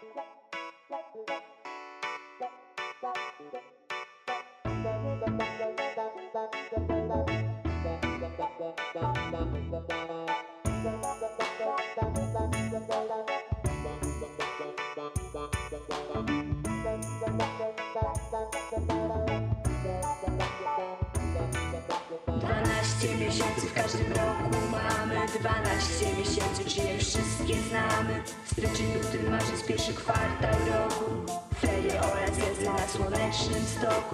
Miesięcy w każdym roku mamy 12 miesięcy, czy je wszystkie znamy? Styczeń, luty, marzec, pierwszy kwartał roku, ferie oraz jazdy na słonecznym stoku.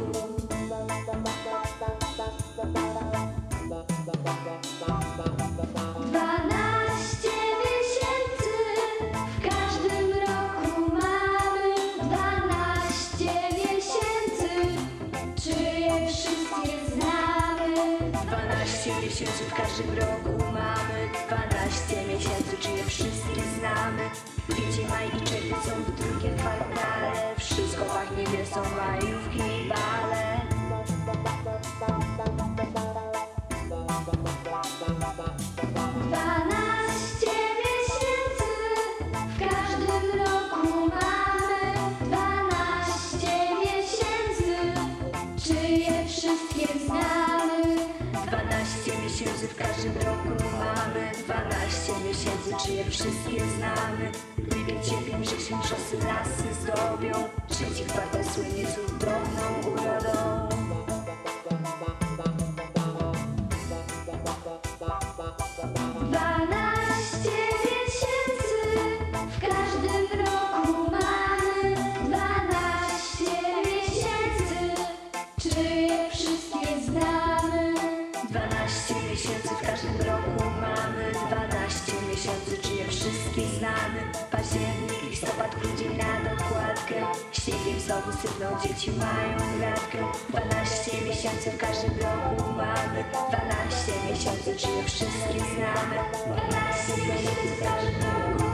12 miesięcy w każdym roku mamy 12 miesięcy, czy je wszystkie znamy? 12 miesięcy w każdym roku mamy 12 miesięcy, czy je wszystkie znamy? Kwiecień, maj i czerwiec są w drugim kwartale, wszystko pachnie wiosną, majówki i bale. 12 miesięcy w każdym roku mamy 12 miesięcy, czy je wszystkie znamy? 12 miesięcy w każdym roku mamy 12 miesięcy, czy je wszystkie znamy? Lipiec, sierpień, wrzesień, czasy lasy zdobią, trzeci kwartał słynie cudowną urodą. 12 miesięcy w każdym roku mamy 12 miesięcy, czy je wszystkie znamy? 12 miesięcy w każdym roku mamy 12 miesięcy, czy je wszystkie znamy? Październik, listopad, grudzień na dokładkę, śniegiem znowu sypną, dzieci mają gratkę. 12 miesięcy w każdym roku mamy 12 miesięcy, czy je wszystkie znamy? 12 miesięcy w każdym roku